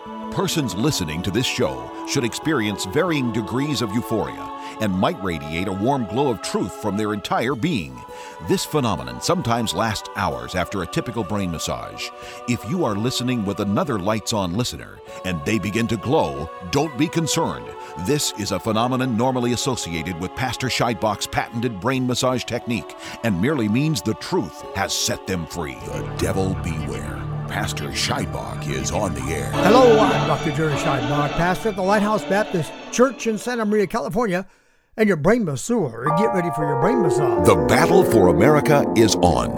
Persons listening to this show should experience varying degrees of euphoria and might radiate a warm glow of truth from their entire being. This phenomenon sometimes lasts hours after a typical brain massage. If you are listening with another lights-on listener and they begin to glow, don't be concerned. This is a phenomenon normally associated with Pastor Scheidbach's patented brain massage technique and merely means the truth has set them free. The devil beware. Pastor Scheidbach is on the air. Hello, I'm Dr. Jerry Scheidbach, pastor at the Lighthouse Baptist Church in Santa Maria, California, and your brain masseur. Get ready for your brain massage. The battle for America is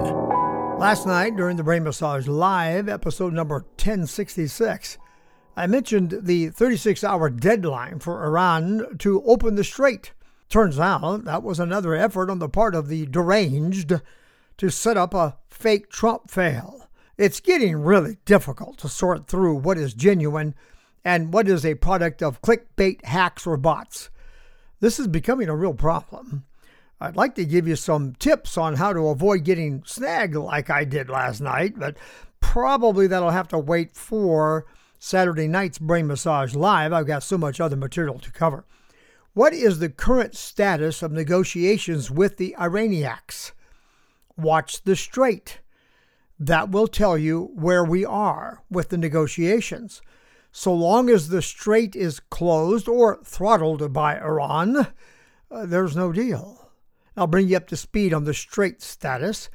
on. Last night, during the Brain Massage Live, episode number 1066, I mentioned the 36-hour deadline for Iran to open the strait. Turns out that was another effort on the part of the deranged to set up a fake Trump fail. It's getting really difficult to sort through what is genuine and what is a product of clickbait hacks or bots. This is becoming a real problem. I'd like to give you some tips on how to avoid getting snagged like I did last night, but probably that'll have to wait for Saturday night's Brain Massage Live. I've got so much other material to cover. What is the current status of negotiations with the Iranians? Watch the strait. That will tell you where we are with the negotiations. So long as the strait is closed or throttled by Iran, there's no deal. I'll bring you up to speed on the strait status.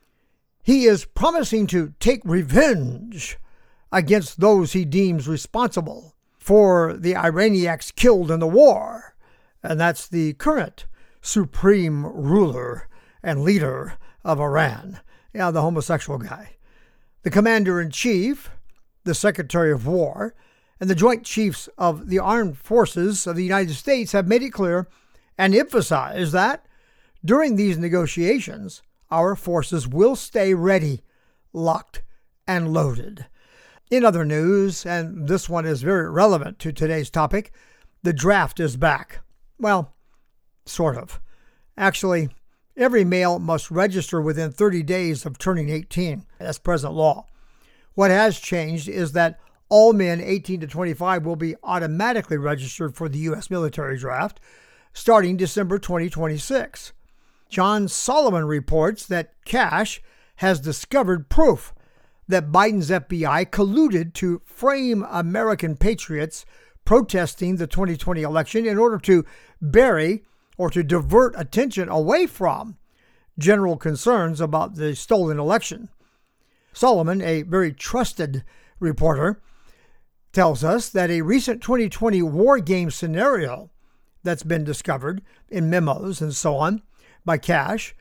He is promising to take revenge against those he deems responsible for the Iranians killed in the war. And that's the current supreme ruler and leader of Iran. Yeah, the homosexual guy. The commander-in-chief, the secretary of war, and the joint chiefs of the armed forces of the United States have made it clear and emphasized that during these negotiations, our forces will stay ready, locked, and loaded. In other news, and this one is very relevant to today's topic, the draft is back. Well, sort of. Actually, every male must register within 30 days of turning 18. That's present law. What has changed is that all men 18 to 25 will be automatically registered for the U.S. military draft starting December 2026. John Solomon reports that Cash has discovered proof that Biden's FBI colluded to frame American patriots protesting the 2020 election in order to bury or to divert attention away from general concerns about the stolen election. Solomon, a very trusted reporter, tells us that a recent 2020 war game scenario that's been discovered in memos and so on by Cash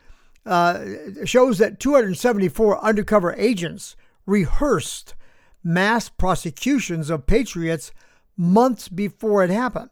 shows that 274 undercover agents rehearsed mass prosecutions of patriots months before it happened.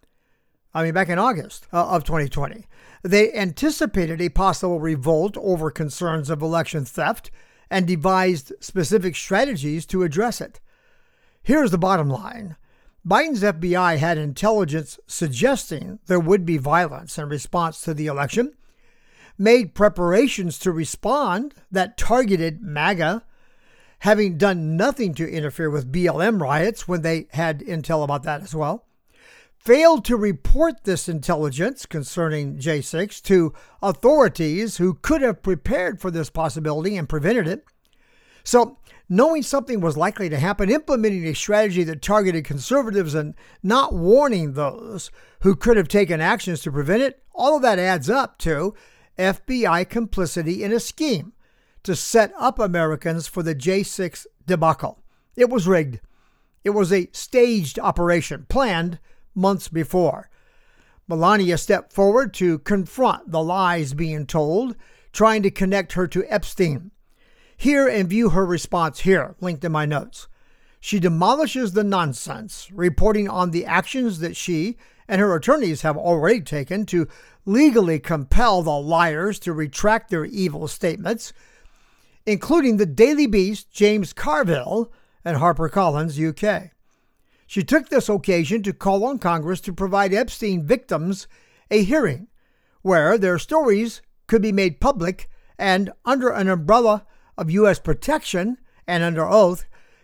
Back in August of 2020. They anticipated a possible revolt over concerns of election theft and devised specific strategies to address it. Here's the bottom line. Biden's FBI had intelligence suggesting there would be violence in response to the election, made preparations to respond that targeted MAGA, having done nothing to interfere with BLM riots when they had intel about that as well, failed to report this intelligence concerning J6 to authorities who could have prepared for this possibility and prevented it. So, knowing something was likely to happen, implementing a strategy that targeted conservatives and not warning those who could have taken actions to prevent it, all of that adds up to FBI complicity in a scheme to set up Americans for the J6 debacle. It was rigged. It was a staged operation, planned months before. Melania stepped forward to confront the lies being told, trying to connect her to Epstein. Hear and view her response here, linked in my notes. She demolishes the nonsense, reporting on the actions that she and her attorneys have already taken to legally compel the liars to retract their evil statements, including the Daily Beast, James Carville, and HarperCollins, UK. She took this occasion to call on Congress to provide Epstein victims a hearing where their stories could be made public and, under an umbrella of U.S. protection and under oath,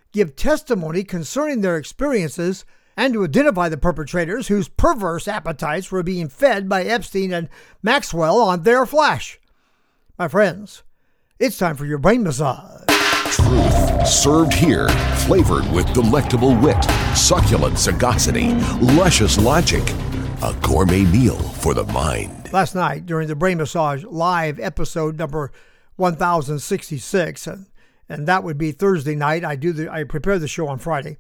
give testimony concerning their experiences and to identify the perpetrators whose perverse appetites were being fed by Epstein and Maxwell on their flesh. My friends, it's time for your brain massage. Truth served here, flavored with delectable wit, succulent sagacity, luscious logic. A gourmet meal for the mind. Last night, during the Brain Massage live episode number 1066, and that would be Thursday night. I prepare the show on Friday.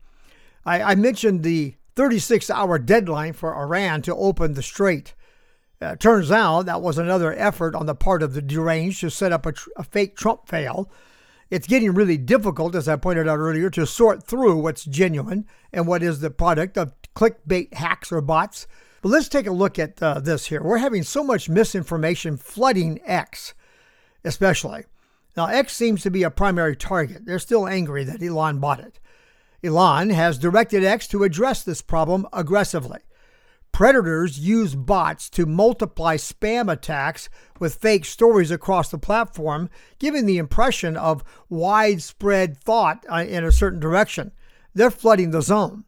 I mentioned the 36-hour deadline for Iran to open the Strait. Turns out that was another effort on the part of the deranged to set up a fake Trump fail. It's getting really difficult, as I pointed out earlier, to sort through what's genuine and what is the product of clickbait hacks or bots. But let's take a look at this here. We're having so much misinformation flooding X, especially. Now, X seems to be a primary target. They're still angry that Elon bought it. Elon has directed X to address this problem aggressively. Predators use bots to multiply spam attacks with fake stories across the platform, giving the impression of widespread thought in a certain direction. They're flooding the zone.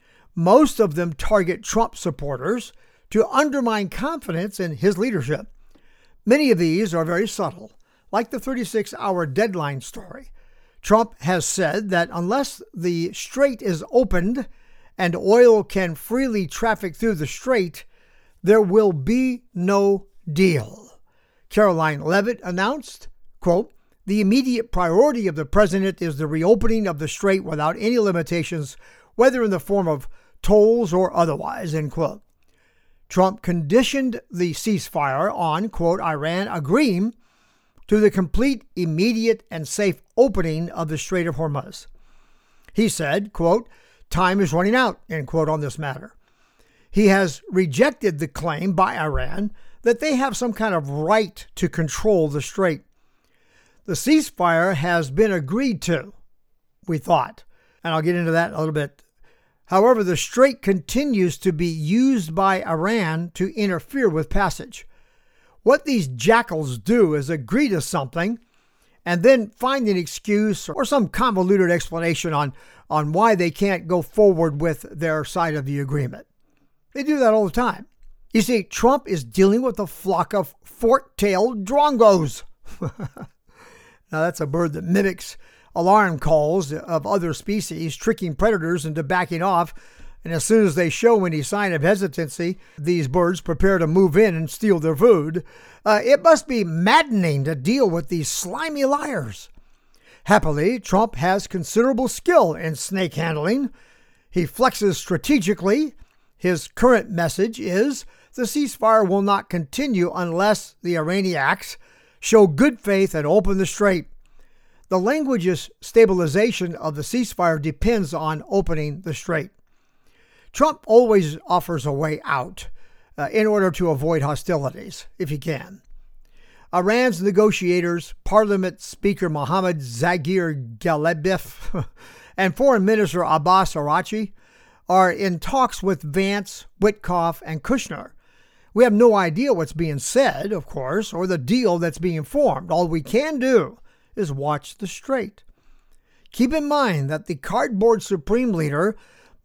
Most of them target Trump supporters to undermine confidence in his leadership. Many of these are very subtle, like the 36-hour deadline story. Trump has said that unless the strait is opened and oil can freely traffic through the strait, there will be no deal. Caroline Leavitt announced, quote, "The immediate priority of the president is the reopening of the strait without any limitations, whether in the form of tolls or otherwise," end quote. Trump conditioned the ceasefire on, quote, Iran agreeing to the complete, immediate, and safe opening of the Strait of Hormuz. He said, quote, "Time is running out," end quote, on this matter. He has rejected the claim by Iran that they have some kind of right to control the strait. The ceasefire has been agreed to, we thought, and I'll get into that in a little bit. However, the strait continues to be used by Iran to interfere with passage. What these jackals do is agree to something and then find an excuse or some convoluted explanation on why they can't go forward with their side of the agreement. They do that all the time. You see, Trump is dealing with a flock of fork-tailed drongos. Now, that's a bird that mimics alarm calls of other species, tricking predators into backing off. And as soon as they show any sign of hesitancy, these birds prepare to move in and steal their food. It must be maddening to deal with these slimy liars. Happily, Trump has considerable skill in snake handling. He flexes strategically. His current message is the ceasefire will not continue unless the Iranians show good faith and open the strait. The language's stabilization of the ceasefire depends on opening the strait. Trump always offers a way out in order to avoid hostilities, if he can. Iran's negotiators, Parliament Speaker Mohammad Zagir Galebif and Foreign Minister Abbas Araghchi, are in talks with Vance, Witkoff, and Kushner. We have no idea what's being said, of course, or the deal that's being formed. All we can do is watch the strait. Keep in mind that the cardboard supreme leader,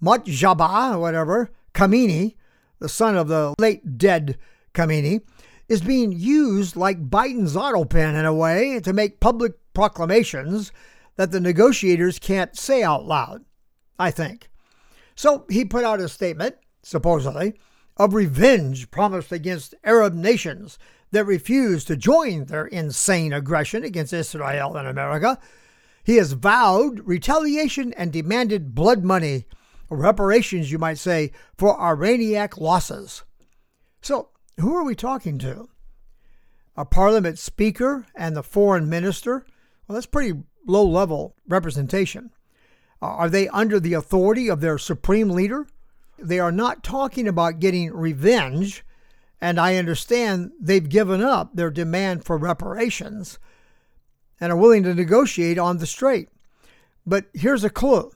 Mojtaba Khamenei, the son of the late dead Khamenei, is being used like Biden's auto pen in a way to make public proclamations that the negotiators can't say out loud, I think. So he put out a statement, supposedly, of revenge promised against Arab nations that refuse to join their insane aggression against Israel and America. He has vowed retaliation and demanded blood money, reparations, you might say, for Iranian losses. So, who are we talking to? A parliament speaker and the foreign minister? Well, that's pretty low-level representation. Are they under the authority of their supreme leader? They are not talking about getting revenge, and I understand they've given up their demand for reparations and are willing to negotiate on the strait. But here's a clue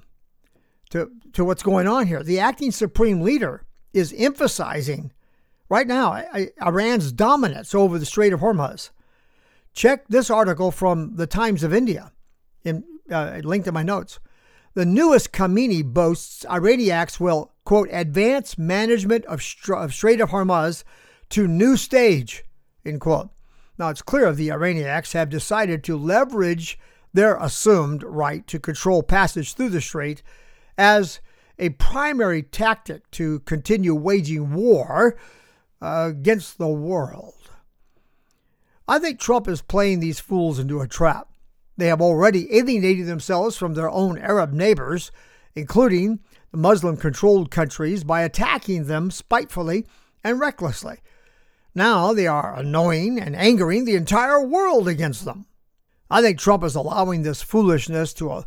to what's going on here. The acting supreme leader is emphasizing right now Iran's dominance over the Strait of Hormuz. Check this article from the Times of India, linked in my notes. The newest Khamenei boasts Iranians will, quote, advance management of Strait of Hormuz to new stage, end quote. Now, it's clear the Iranians have decided to leverage their assumed right to control passage through the strait as a primary tactic to continue waging war against the world. I think Trump is playing these fools into a trap. They have already alienated themselves from their own Arab neighbors, including the Muslim-controlled countries, by attacking them spitefully and recklessly. Now they are annoying and angering the entire world against them. I think Trump is allowing this foolishness to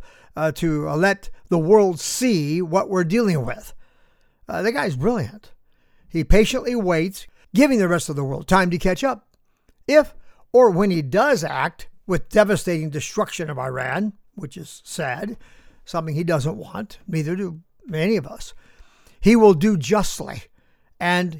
let the world see what we're dealing with. The guy's brilliant. He patiently waits, giving the rest of the world time to catch up. If or when he does act with devastating destruction of Iran, which is sad, something he doesn't want, neither do any of us, he will do justly and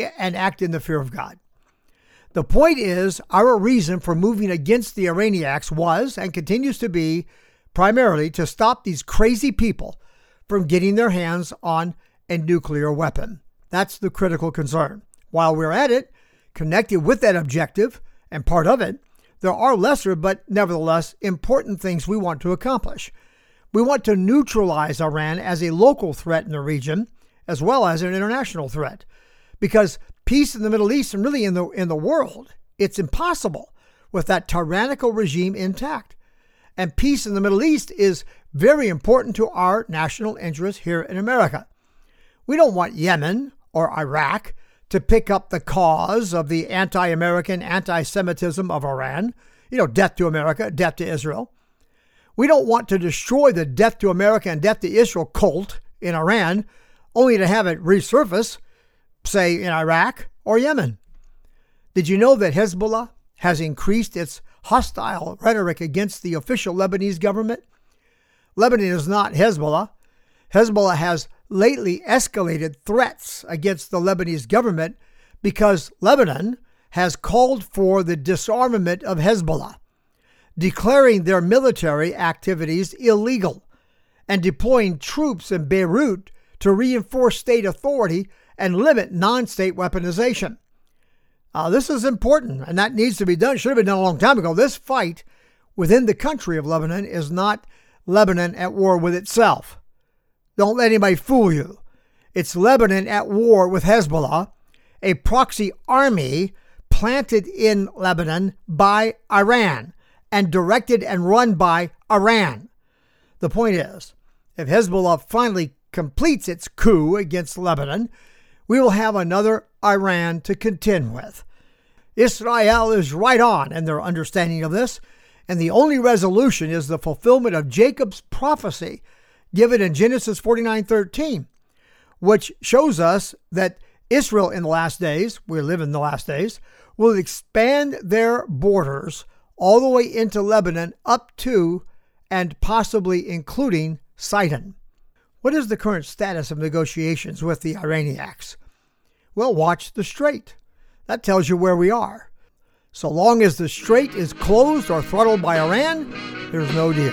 act in the fear of God. The point is, our reason for moving against the Iranians was and continues to be primarily to stop these crazy people from getting their hands on a nuclear weapon. That's the critical concern. While we're at it, connected with that objective and part of it, there are lesser but nevertheless important things we want to accomplish. We want to neutralize Iran as a local threat in the region as well as an international threat, because peace in the Middle East and really in the world, it's impossible with that tyrannical regime intact. And peace in the Middle East is very important to our national interest here in America. We don't want Yemen or Iraq to pick up the cause of the anti-American, anti-Semitism of Iran. Death to America, death to Israel. We don't want to destroy the death to America and death to Israel cult in Iran, only to have it resurface, say, in Iraq or Yemen. Did you know that Hezbollah has increased its hostile rhetoric against the official Lebanese government? Lebanon is not Hezbollah. Hezbollah has lately escalated threats against the Lebanese government because Lebanon has called for the disarmament of Hezbollah, declaring their military activities illegal and deploying troops in Beirut to reinforce state authority and limit non-state weaponization. This is important, and that needs to be done. It should have been done a long time ago. This fight within the country of Lebanon is not Lebanon at war with itself. Don't let anybody fool you. It's Lebanon at war with Hezbollah, a proxy army planted in Lebanon by Iran and directed and run by Iran. The point is, if Hezbollah finally completes its coup against Lebanon, we will have another Iran to contend with. Israel is right on in their understanding of this, and the only resolution is the fulfillment of Jacob's prophecy given in Genesis 49:13, which shows us that Israel in the last days, we live in the last days, will expand their borders all the way into Lebanon up to and possibly including Sidon. What is the current status of negotiations with the Iranians? Well, watch the strait. That tells you where we are. So long as the strait is closed or throttled by Iran, there's no deal.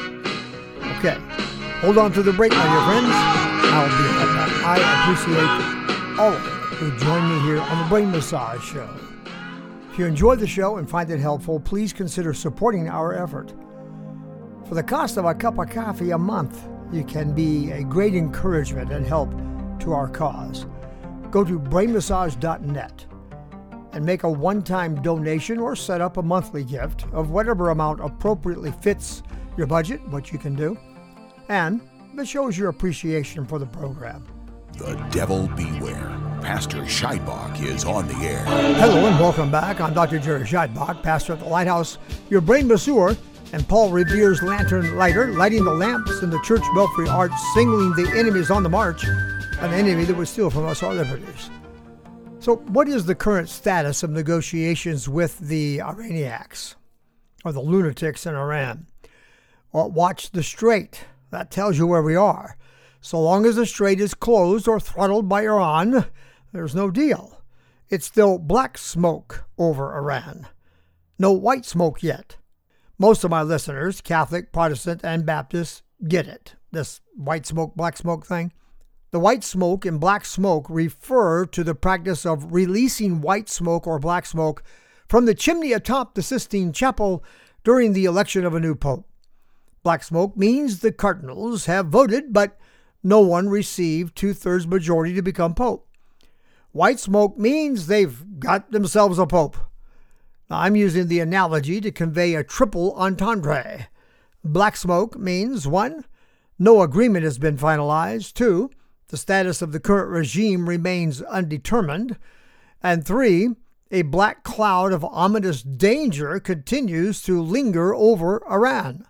Okay, hold on to the break, my dear friends. I'll be right back. I appreciate all of you who join me here on the Brain Massage Show. If you enjoyed the show and find it helpful, please consider supporting our effort. For the cost of a cup of coffee a month, you can be a great encouragement and help to our cause. Go to brainmassage.net and make a one-time donation or set up a monthly gift of whatever amount appropriately fits your budget, what you can do, and it shows your appreciation for the program. The devil beware. Pastor Scheidbach is on the air. Hello and welcome back. I'm Dr. Jerry Scheidbach, pastor at the Lighthouse, your brain masseur, and Paul Revere's lantern lighter, lighting the lamps in the church belfry arch, signaling the enemies on the march, an enemy that would steal from us our liberties. So what is the current status of negotiations with the Iranians, or the lunatics in Iran? Well, watch the strait. That tells you where we are. So long as the strait is closed or throttled by Iran, there's no deal. It's still black smoke over Iran. No white smoke yet. Most of my listeners, Catholic, Protestant, and Baptist, get it. this white smoke, black smoke thing. The white smoke and black smoke refer to the practice of releasing white smoke or black smoke from the chimney atop the Sistine Chapel during the election of a new pope. Black smoke means the cardinals have voted, but no one received 2/3 majority to become pope. White smoke means they've got themselves a pope. Now, I'm using the analogy to convey a triple entendre. Black smoke means 1, no agreement has been finalized, 2, the status of the current regime remains undetermined, and 3, a black cloud of ominous danger continues to linger over Iran.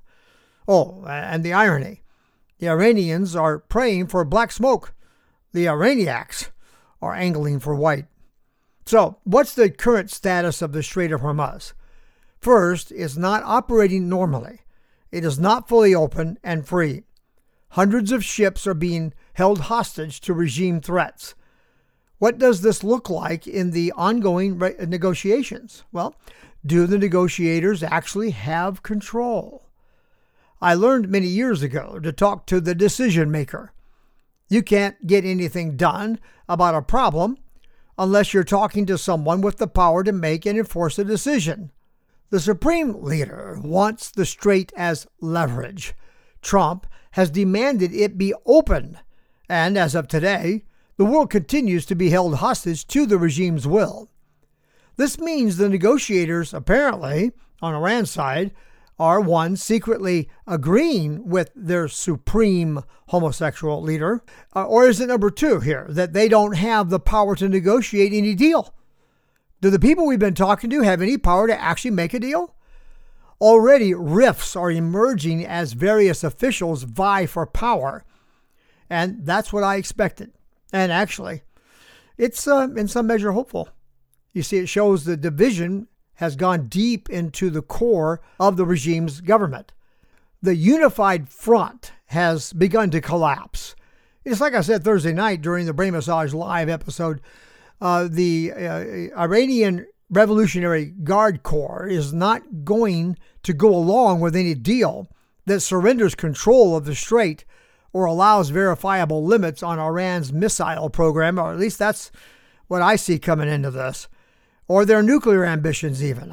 Oh, and the irony. The Iranians are praying for black smoke. The Iraniacs are angling for white. So, what's the current status of the Strait of Hormuz? First, it's not operating normally. It is not fully open and free. Hundreds of ships are being held hostage to regime threats. What does this look like in the ongoing negotiations? Well, do the negotiators actually have control? I learned many years ago to talk to the decision maker. You can't get anything done about a problem unless you're talking to someone with the power to make and enforce a decision. The supreme leader wants the strait as leverage. Trump has demanded it be open, and as of today, the world continues to be held hostage to the regime's will. This means the negotiators, apparently, on Iran's side, are 1, secretly agreeing with their supreme homosexual leader, or is it number 2 here, that they don't have the power to negotiate any deal? Do the people we've been talking to have any power to actually make a deal? Already rifts are emerging as various officials vie for power, and that's what I expected. And actually, it's in some measure hopeful. You see, it shows the division has gone deep into the core of the regime's government. The unified front has begun to collapse. It's like I said Thursday night during the Brain Massage Live episode, the Iranian Revolutionary Guard Corps is not going to go along with any deal that surrenders control of the strait or allows verifiable limits on Iran's missile program, or at least that's what I see coming into this, or their nuclear ambitions even.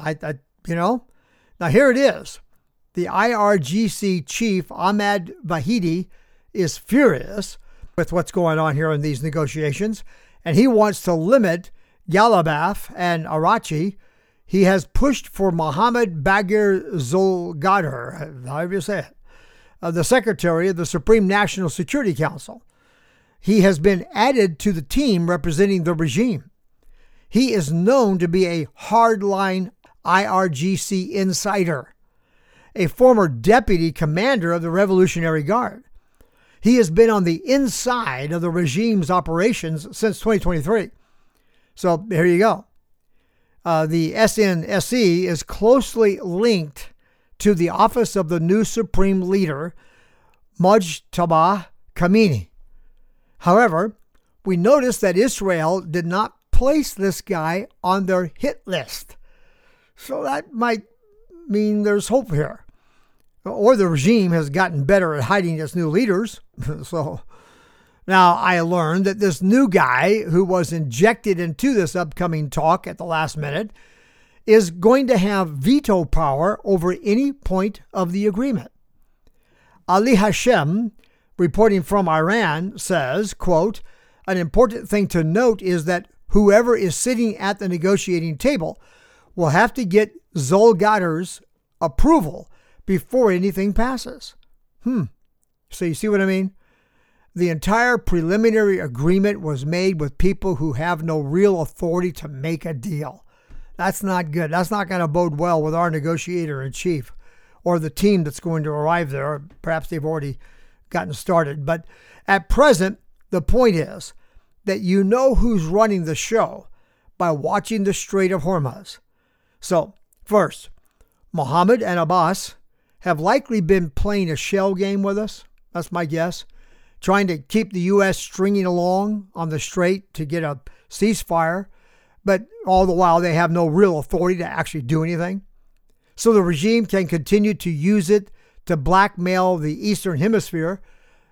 Now here it is. The IRGC chief, Ahmad Vahidi, is furious with what's going on here in these negotiations, and he wants to limit Ghalibaf and Arachi. He has pushed for Mohammad Bagher Zolgadar, however you say it, the secretary of the Supreme National Security Council. He has been added to the team representing the regime. He is known to be a hardline IRGC insider, a former deputy commander of the Revolutionary Guard. He has been on the inside of the regime's operations since 2023. So here you go. The SNSE is closely linked to the office of the new supreme leader, Mojtaba Khamenei. However, we noticed that Israel did not place this guy on their hit list. So that might mean there's hope here. Or the regime has gotten better at hiding its new leaders. So now I learned that this new guy who was injected into this upcoming talk at the last minute is going to have veto power over any point of the agreement. Ali Hashem, reporting from Iran, says, quote, an important thing to note is that whoever is sitting at the negotiating table will have to get Zolgadar's approval before anything passes. So you see what I mean? The entire preliminary agreement was made with people who have no real authority to make a deal. That's not good. That's not going to bode well with our negotiator in chief or the team that's going to arrive there. Perhaps they've already gotten started. But at present, the point is that you know who's running the show by watching the Strait of Hormuz. So, first, Mohammed and Abbas have likely been playing a shell game with us. That's my guess. Trying to keep the U.S. stringing along on the strait to get a ceasefire, but all the while they have no real authority to actually do anything. So the regime can continue to use it to blackmail the Eastern Hemisphere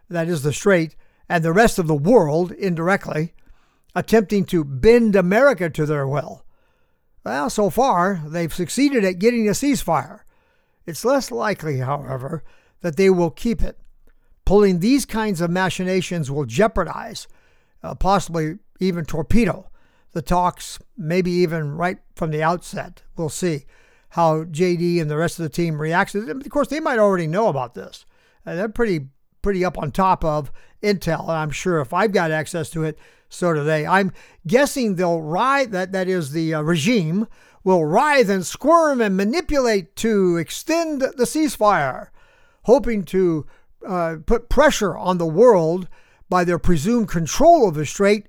that is the Strait, and the rest of the world indirectly, attempting to bend America to their will. Well, so far, they've succeeded at getting a ceasefire. It's less likely, however, that they will keep it. Pulling these kinds of machinations will jeopardize, possibly even torpedo, the talks, maybe even right from the outset. We'll see how JD and the rest of the team reacts. Of course, they might already know about this. They're pretty up on top of intel, and I'm sure if I've got access to it, so do they. I'm guessing they'll writhe, that is the regime, will writhe and squirm and manipulate to extend the ceasefire, hoping to put pressure on the world by their presumed control of the Strait,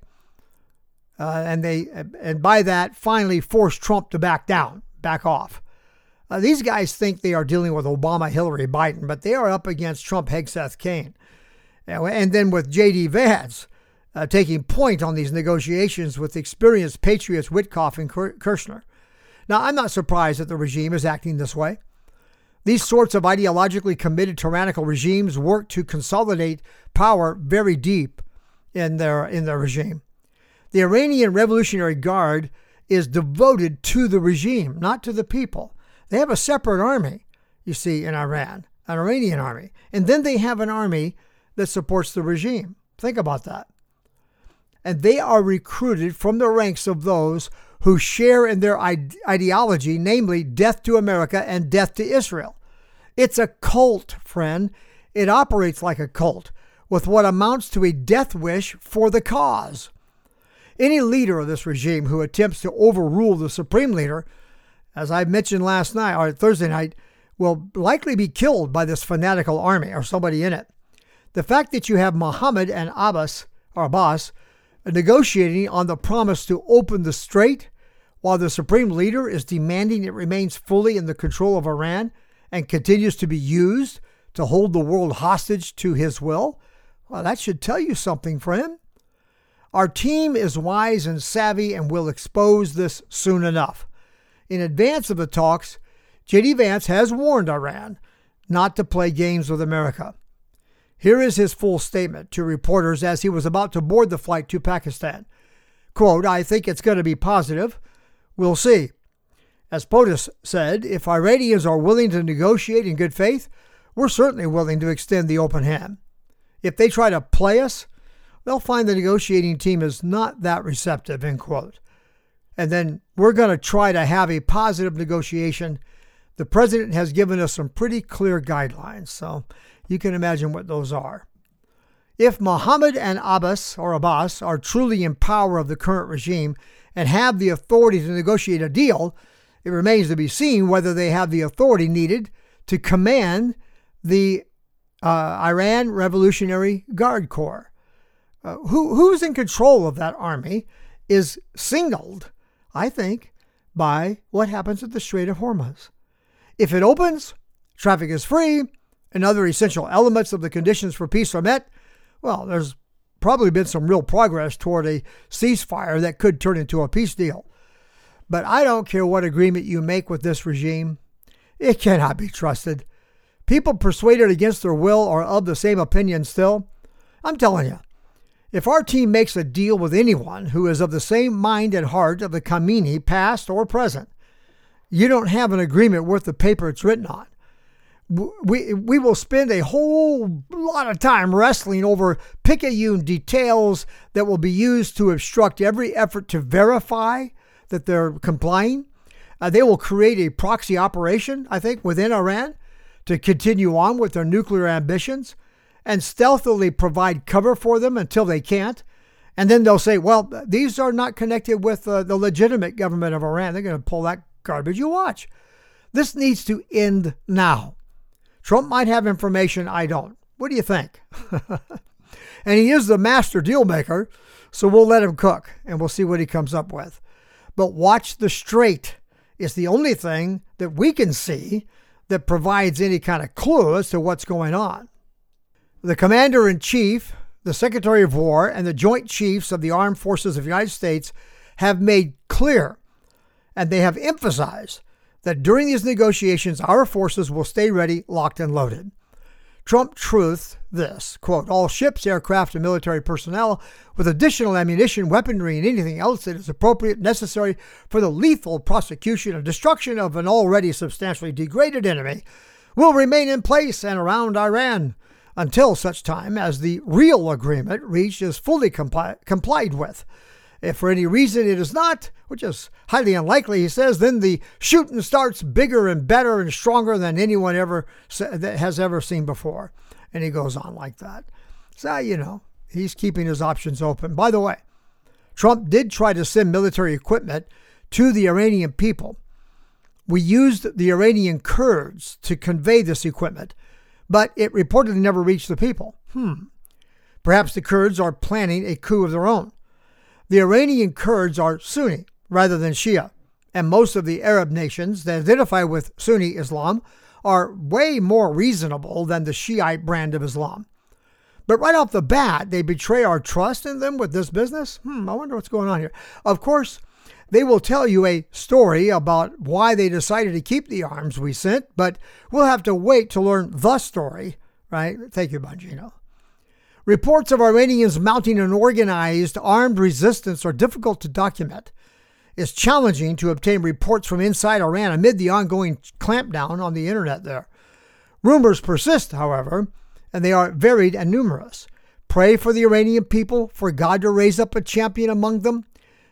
and by that finally force Trump to back off. These guys think they are dealing with Obama, Hillary, Biden, but they are up against Trump, Hegseth, Kane. And then with J.D. Vance taking point on these negotiations with experienced patriots Witkoff and Kirshner. Now, I'm not surprised that the regime is acting this way. These sorts of ideologically committed tyrannical regimes work to consolidate power very deep in their regime. The Iranian Revolutionary Guard is devoted to the regime, not to the people. They have a separate army, you see, in Iran, an Iranian army. And then they have an army that supports the regime. Think about that. And they are recruited from the ranks of those who share in their ideology, namely death to America and death to Israel. It's a cult, friend. It operates like a cult, with what amounts to a death wish for the cause. Any leader of this regime who attempts to overrule the supreme leader, as I mentioned last night or Thursday night, will likely be killed by this fanatical army or somebody in it. The fact that you have Mohammed and Abbas negotiating on the promise to open the Strait while the supreme leader is demanding it remains fully in the control of Iran and continues to be used to hold the world hostage to his will, well, that should tell you something, friend. Our team is wise and savvy and will expose this soon enough. In advance of the talks, J.D. Vance has warned Iran not to play games with America. Here is his full statement to reporters as he was about to board the flight to Pakistan. Quote, "I think it's going to be positive. We'll see. As POTUS said, if Iranians are willing to negotiate in good faith, we're certainly willing to extend the open hand. If they try to play us, they'll find the negotiating team is not that receptive," end quote. And then we're going to try to have a positive negotiation. The president has given us some pretty clear guidelines, so you can imagine what those are. If Mohammed and Abbas are truly in power of the current regime and have the authority to negotiate a deal, it remains to be seen whether they have the authority needed to command the Iran Revolutionary Guard Corps. Who's in control of that army is signaled, I think, by what happens at the Strait of Hormuz. If it opens, traffic is free, and other essential elements of the conditions for peace are met, well, there's probably been some real progress toward a ceasefire that could turn into a peace deal. But I don't care what agreement you make with this regime. It cannot be trusted. People persuaded against their will are of the same opinion still. I'm telling you, if our team makes a deal with anyone who is of the same mind and heart of the Khamenei, past or present, you don't have an agreement worth the paper it's written on. We will spend a whole lot of time wrestling over picayune details that will be used to obstruct every effort to verify that they're complying. They will create a proxy operation, I think, within Iran to continue on with their nuclear ambitions and stealthily provide cover for them until they can't. And then they'll say, well, these are not connected with the legitimate government of Iran. They're going to pull that garbage. You watch. This needs to end now. Trump might have information I don't. What do you think? And he is the master deal maker, so we'll let him cook and we'll see what he comes up with. But watch the Strait. It's the only thing that we can see that provides any kind of clue as to what's going on. The Commander-in-Chief, the Secretary of War, and the Joint Chiefs of the Armed Forces of the United States have made clear, and they have emphasized, that during these negotiations, our forces will stay ready, locked and loaded. Trump Truth this, quote, all ships, aircraft, and military personnel with additional ammunition, weaponry, and anything else that is appropriate necessary for the lethal prosecution and destruction of an already substantially degraded enemy will remain in place and around Iran until such time as the real agreement reached is fully complied with. If for any reason it is not, which is highly unlikely, he says, then the shooting starts bigger and better and stronger than anyone has ever seen before. And he goes on like that. So, he's keeping his options open. By the way, Trump did try to send military equipment to the Iranian people. We used the Iranian Kurds to convey this equipment, but it reportedly never reached the people. Perhaps the Kurds are planning a coup of their own. The Iranian Kurds are Sunni rather than Shia, and most of the Arab nations that identify with Sunni Islam are way more reasonable than the Shiite brand of Islam. But right off the bat, they betray our trust in them with this business? I wonder what's going on here. Of course, they will tell you a story about why they decided to keep the arms we sent, but we'll have to wait to learn the story, right? Thank you, Bongino. Reports of Iranians mounting an organized armed resistance are difficult to document. It's challenging to obtain reports from inside Iran amid the ongoing clampdown on the internet there. Rumors persist, however, and they are varied and numerous. Pray for the Iranian people, for God to raise up a champion among them.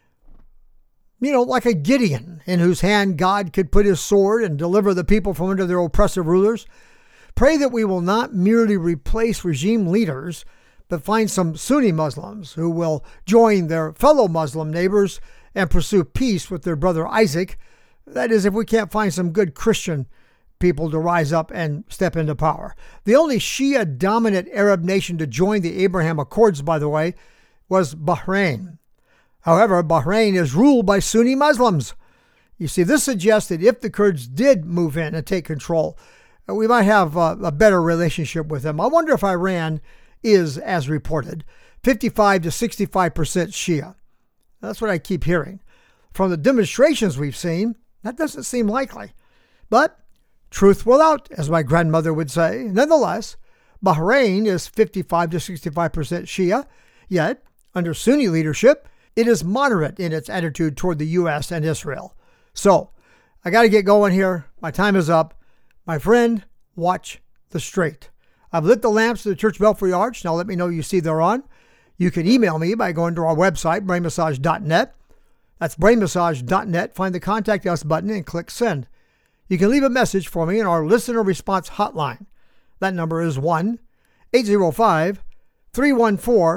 Like a Gideon, in whose hand God could put his sword and deliver the people from under their oppressive rulers. Pray that we will not merely replace regime leaders, but find some Sunni Muslims who will join their fellow Muslim neighbors and pursue peace with their brother Isaac. That is, if we can't find some good Christian people to rise up and step into power. The only Shia-dominant Arab nation to join the Abraham Accords, by the way, was Bahrain. However, Bahrain is ruled by Sunni Muslims. You see, this suggests that if the Kurds did move in and take control, we might have a better relationship with them. I wonder if Iran is, as reported, 55 to 65% Shia. That's what I keep hearing. From the demonstrations we've seen, that doesn't seem likely. But truth will out, as my grandmother would say. Nonetheless, Bahrain is 55 to 65% Shia, yet, under Sunni leadership, it is moderate in its attitude toward the U.S. and Israel. So, I got to get going here. My time is up. My friend, watch the straight. I've lit the lamps of the Church Belfry Arch. Now let me know you see they're on. You can email me by going to our website, brainmassage.net. That's brainmassage.net. Find the Contact Us button and click Send. You can leave a message for me in our listener response hotline. That number is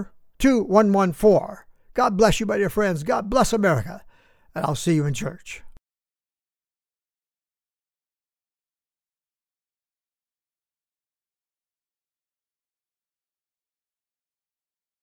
1-805-314-2114. God bless you, my dear friends. God bless America. And I'll see you in church.